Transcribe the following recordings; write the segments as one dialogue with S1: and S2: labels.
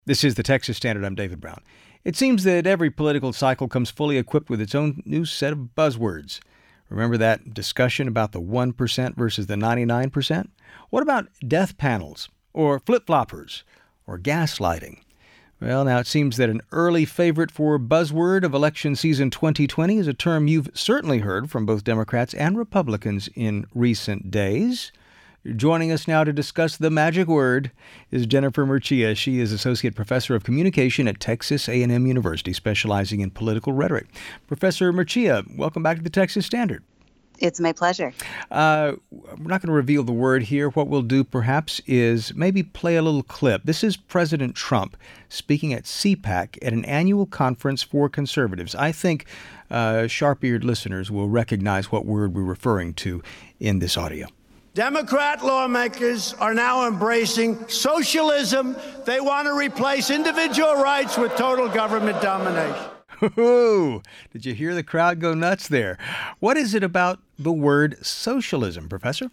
S1: This is the Texas Standard. I'm David Brown. It seems that every political cycle comes fully equipped with its own new set of buzzwords. Remember that discussion about the 1% versus the 99%? What about death panels, or flip-floppers, or gaslighting? Well, now it seems that an early favorite for buzzword of election season 2020 is a term you've certainly heard from both Democrats and Republicans in recent days. Joining us now to discuss the magic word is Jennifer Mercia. She is Associate Professor of Communication at Texas A&M University, specializing in political rhetoric. Professor Mercia, welcome back to the Texas Standard.
S2: It's my pleasure.
S1: We're not going to reveal the word here. What we'll do, perhaps, is maybe play a little clip. This is President Trump speaking at CPAC at an annual conference for conservatives. I think sharp-eared listeners will recognize what word we're referring to in this audio.
S3: Democrat lawmakers are now embracing socialism. They want to replace individual rights with total government domination.
S1: Ooh, did you hear the crowd go nuts there? What is it about the word socialism, Professor?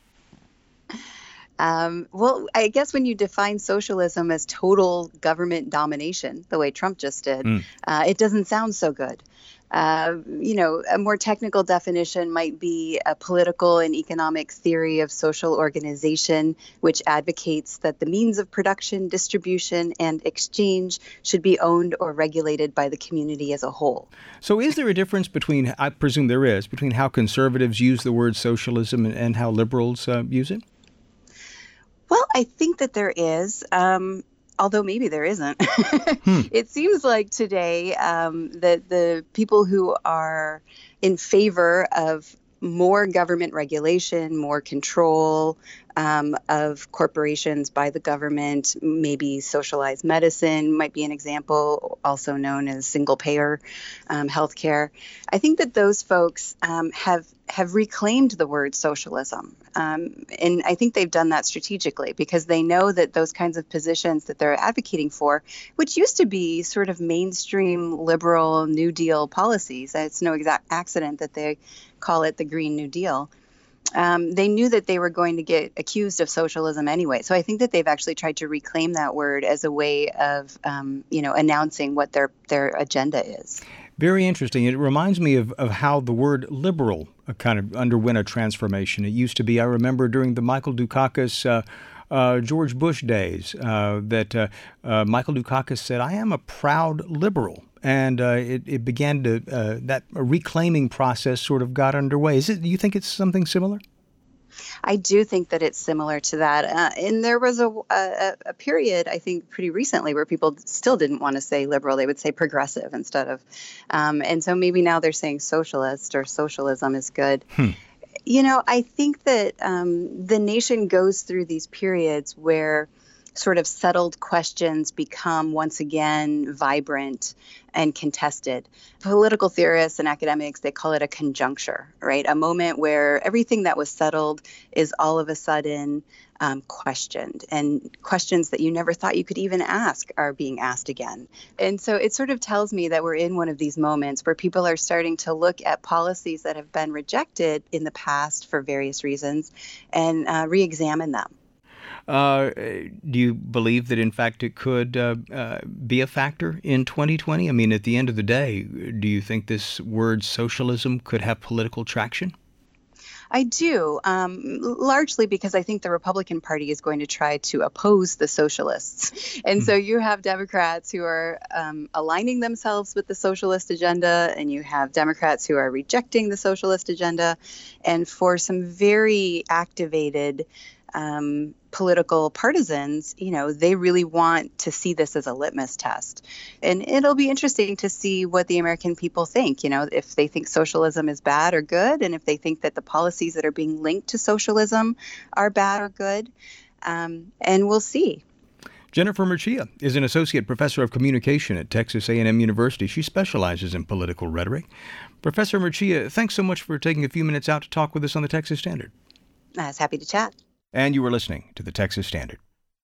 S2: Well, I guess when you define socialism as total government domination, the way Trump just did, it doesn't sound so good. A more technical definition might be a political and economic theory of social organization, which advocates that the means of production, distribution, and exchange should be owned or regulated by the community as a whole.
S1: So is there a difference between, I presume there is, between how conservatives use the word socialism and how liberals use it?
S2: Well, I think that there is. Although maybe there isn't. It seems like today that the people who are in favor of more government regulation, more control of corporations by the government, maybe socialized medicine might be an example, also known as single-payer healthcare. I think that those folks have reclaimed the word socialism. And I think they've done that strategically because they know that those kinds of positions that they're advocating for, which used to be sort of mainstream liberal New Deal policies, it's no exact accident that they call it the Green New Deal. They knew that they were going to get accused of socialism anyway. So I think that they've actually tried to reclaim that word as a way of, announcing what their agenda is.
S1: Very interesting. It reminds me of how the word liberal kind of underwent a transformation. It used to be, I remember during the Michael Dukakis, George Bush days, that Michael Dukakis said, "I am a proud liberal." And it began to, that reclaiming process sort of got underway. Do you think it's something similar?
S2: I do think that it's similar to that. And there was a period, I think, pretty recently where people still didn't want to say liberal. They would say progressive instead of. And so maybe now they're saying socialist or socialism is good. I think that the nation goes through these periods where sort of settled questions become once again vibrant and contested. Political theorists and academics, they call it a conjuncture, right? A moment where everything that was settled is all of a sudden questioned, and questions that you never thought you could even ask are being asked again. And so it sort of tells me that we're in one of these moments where people are starting to look at policies that have been rejected in the past for various reasons and re-examine them.
S1: Do you believe that, in fact, it could be a factor in 2020? I mean, at the end of the day, do you think this word socialism could have political traction?
S2: I do, largely because I think the Republican Party is going to try to oppose the socialists. And so you have Democrats who are aligning themselves with the socialist agenda, and you have Democrats who are rejecting the socialist agenda. And for some very activated political partisans, they really want to see this as a litmus test. And it'll be interesting to see what the American people think, if they think socialism is bad or good, and if they think that the policies that are being linked to socialism are bad or good. And we'll see.
S1: Jennifer Mercia is an associate professor of communication at Texas A&M University. She specializes in political rhetoric. Professor Mercia, thanks so much for taking a few minutes out to talk with us on the Texas Standard.
S2: I was happy to chat.
S1: And you were listening to the Texas Standard.